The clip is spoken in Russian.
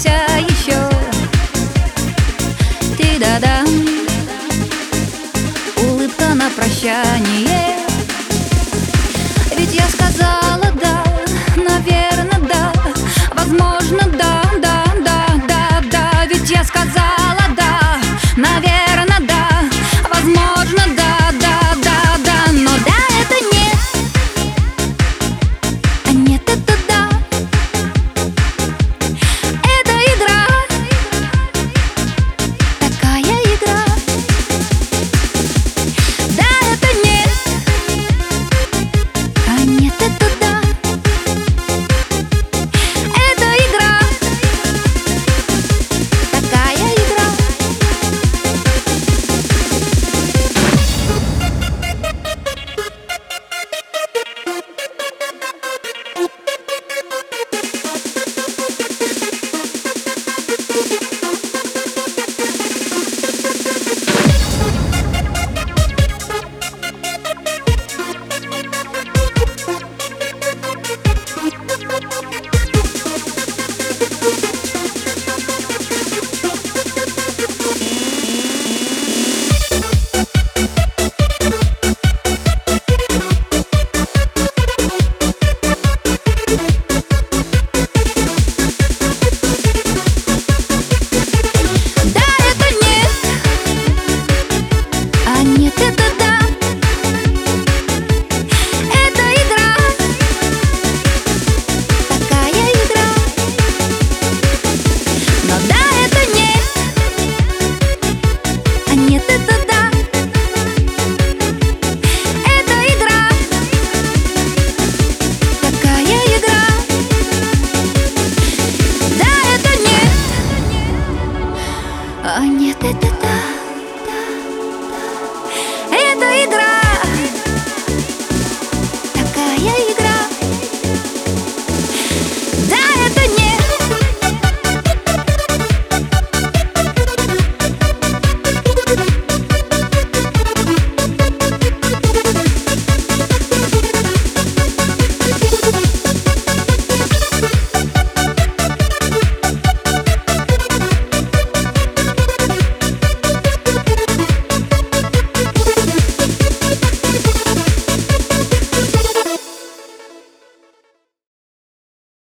останься еще. Ты-да-да, улыбка на прощание. Ведь я сказала да, наверное, да, возможно, да, да, да, да, да. Ведь я сказала да, наверное, да, возможно, да, да, да, да. Но да, это нет, а нет, это да. Это игра, такая игра. Да, это нет, а нет, это да. Это игра, такая игра. Нет, это да, это игра, такая игра. Но да, это нет, а нет, это да. Это игра, такая игра. Да, это нет, а нет, это да.